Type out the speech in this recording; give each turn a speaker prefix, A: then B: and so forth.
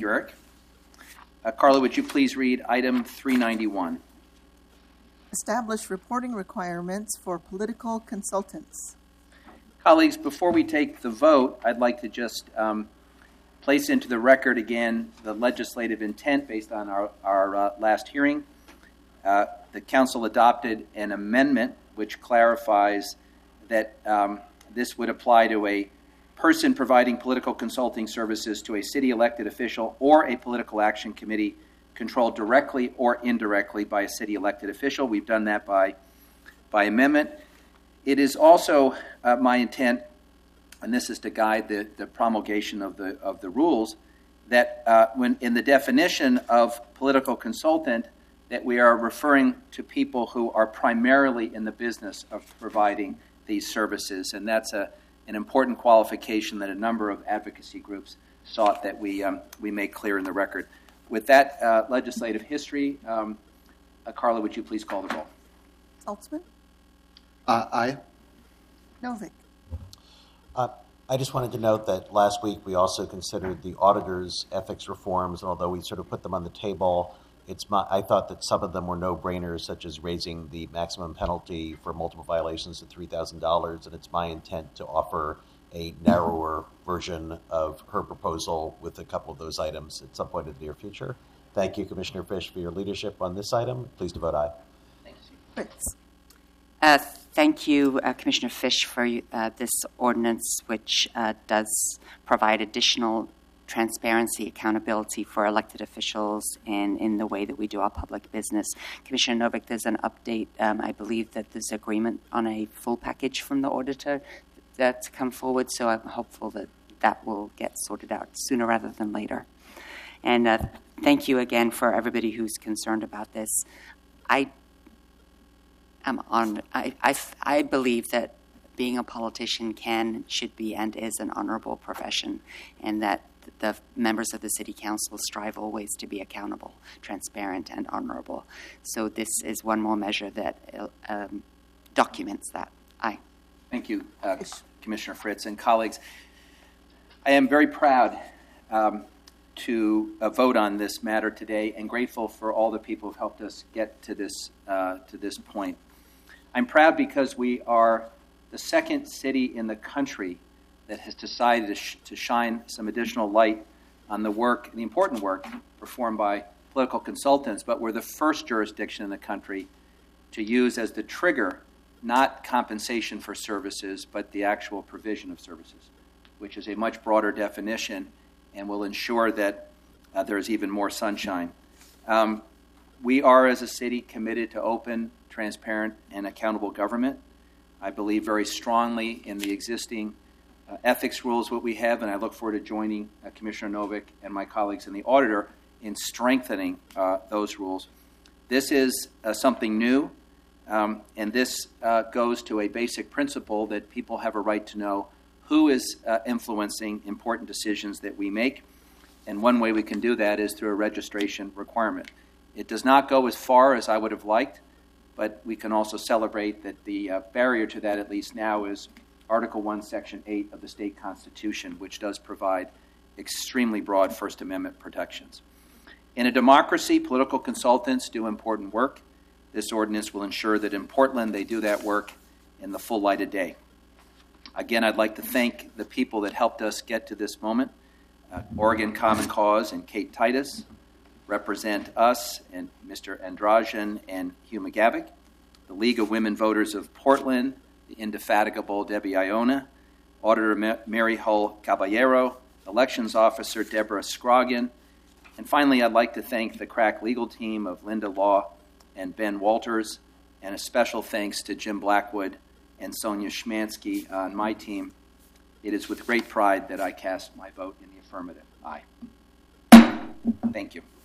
A: you, Eric. Carla, would you please read item 391?
B: Establish reporting requirements for political consultants.
A: Colleagues, before we take the vote, I'd like to just place into the record again the legislative intent based on our last hearing. The Council adopted an amendment which clarifies that this would apply to a person providing political consulting services to a city elected official or a political action committee controlled directly or indirectly by a city elected official. We've done that by amendment. It is also my intent, and this is to guide the promulgation of the rules, that when in the definition of political consultant, that we are referring to people who are primarily in the business of providing these services, and that's an important qualification that a number of advocacy groups sought that we make clear in the record. With that legislative history, Carla, would you please call the roll?
B: Saltzman?
C: Aye.
B: Novick?
D: I just wanted to note that last week we also considered the auditor's ethics reforms, and although we sort of put them on the table, I thought that some of them were no-brainers, such as raising the maximum penalty for multiple violations to $3,000, and it's my intent to offer a narrower version of her proposal with a couple of those items at some point in the near future. Thank you, Commissioner Fish, for your leadership on this item. Please to vote aye.
B: Fritz?
E: Thank you, Commissioner Fish, for this ordinance, which does provide additional transparency, accountability for elected officials and in the way that we do our public business. Commissioner Novick, there's an update. I believe that there's agreement on a full package from the auditor that's come forward, so I'm hopeful that that will get sorted out sooner rather than later. And thank you again for everybody who's concerned about this. I believe that being a politician should be, and is an honorable profession, and that the members of the City Council strive always to be accountable, transparent, and honorable. So this is one more measure that documents that. Aye.
A: Thank you, Commissioner Fritz and colleagues. I am very proud to vote on this matter today, and grateful for all the people who've helped us get to this point. I'm proud because we are the second city in the country that has decided to shine some additional light on the work, the important work performed by political consultants, but we're the first jurisdiction in the country to use as the trigger not compensation for services, but the actual provision of services, which is a much broader definition and will ensure that there's even more sunshine. We are, as a city, committed to open, transparent, and accountable government. I believe very strongly in the existing ethics rules what we have, and I look forward to joining Commissioner Novick and my colleagues in the auditor in strengthening those rules. This is something new, and this goes to a basic principle that people have a right to know who is influencing important decisions that we make, and one way we can do that is through a registration requirement. It does not go as far as I would have liked, but we can also celebrate that the barrier to that, at least now, is Article 1, Section 8 of the state constitution, which does provide extremely broad First Amendment protections. In a democracy, political consultants do important work. This ordinance will ensure that in Portland they do that work in the full light of day. Again, I'd like to thank the people that helped us get to this moment. Oregon Common Cause and Kate Titus represent us, and Mr. Andrajan and Hugh McGavick, the League of Women Voters of Portland, the indefatigable Debbie Iona, Auditor Mary Hull Caballero, Elections Officer Deborah Scroggin, and finally I'd like to thank the crack legal team of Linda Law and Ben Walters, and a special thanks to Jim Blackwood and Sonia Schmansky on my team. It is with great pride that I cast my vote in the affirmative. Aye. Thank you.